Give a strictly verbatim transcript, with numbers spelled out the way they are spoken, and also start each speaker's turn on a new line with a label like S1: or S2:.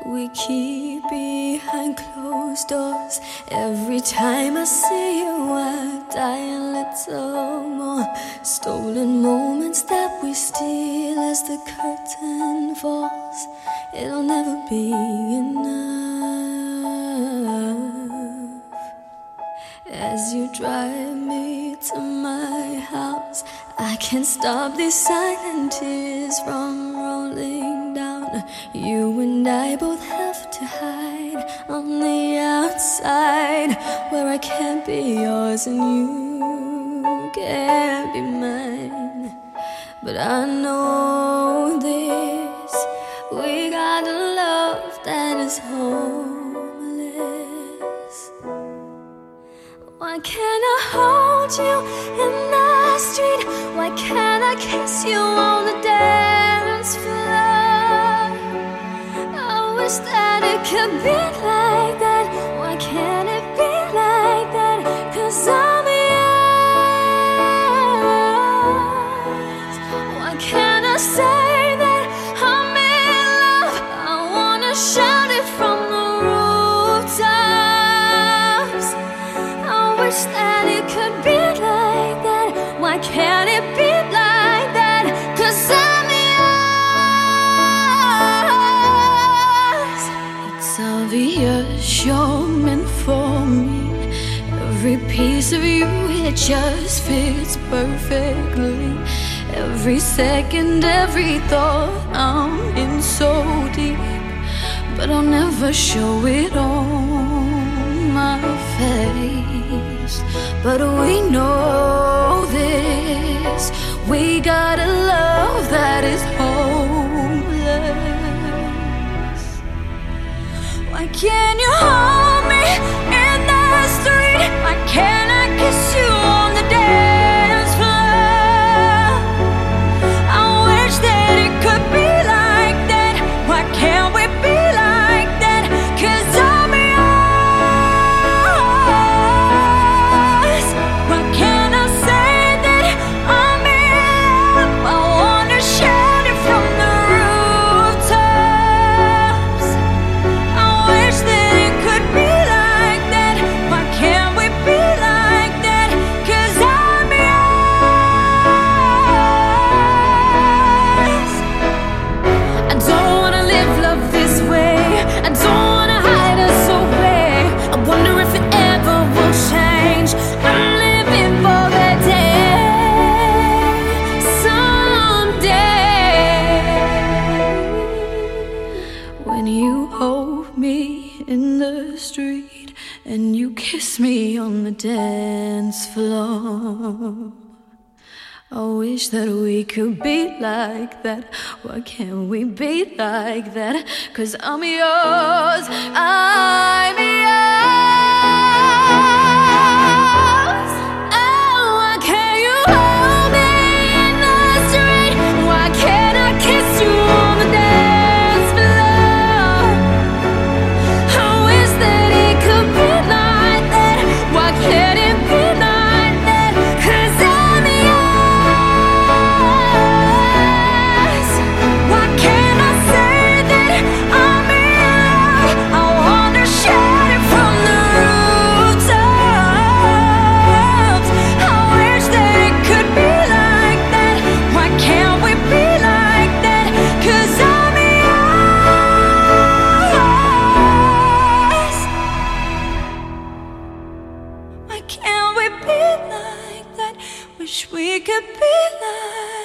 S1: we keep behind closed doors. Every time I see you, I die a little more. Stolen moments that we steal as the curtain falls. It'll never be enough. As you drive me to my house, I can't stop these silent tears from rolling down. You and I both have to hide on the outside, where I can't be yours and you can't be mine. But I know this, we got a love that is homeless. Why can't I hold you in the street? Why can't I kiss you on the dance floor? I wish that it could be like that. Why can't it be like that? 'Cause I'm yours. Why can't I say that I'm in love? I wanna shout it from the rooftops. I wish that it could be like that. Why can't it be like that? 'Cause I'm yours. It's obvious you're meant for me. Every piece of you, it just fits perfectly. Every second, every thought, I'm in so deep. But I'll never show it on my face. But we know this, we got a love that is homeless. Why can't you hold me in the street? Why can't I kiss you on the dance floor? I wish that it could be like that. Why can't we be like that? 'Cause I'm yours. Why can't I say that I'm in love? I wanna shout it from the rooftops. I wish that it could be like that. Why can't we be like that? 'Cause I'm yours. I don't wanna live love this way. I don't wanna hide us away. I wonder if it ever will change. I'm living for that day, someday, when you hold me in the street and you kiss me on the dance floor. I wish that we could be like that. Why can't we be like that? 'Cause I'm yours, I'm yours. Oh, why can't you hold me in the street? Why can't I kiss you on the dance floor? I wish that it could be like that. Why can't it be like that? 'Cause I'm yours. Why can't I say that I'm in love? I wanna shout it from the rooftops. I wish that it could be like that. Why can't we be like that? 'Cause I'm yours. Why can't we be like that? Wish we could be like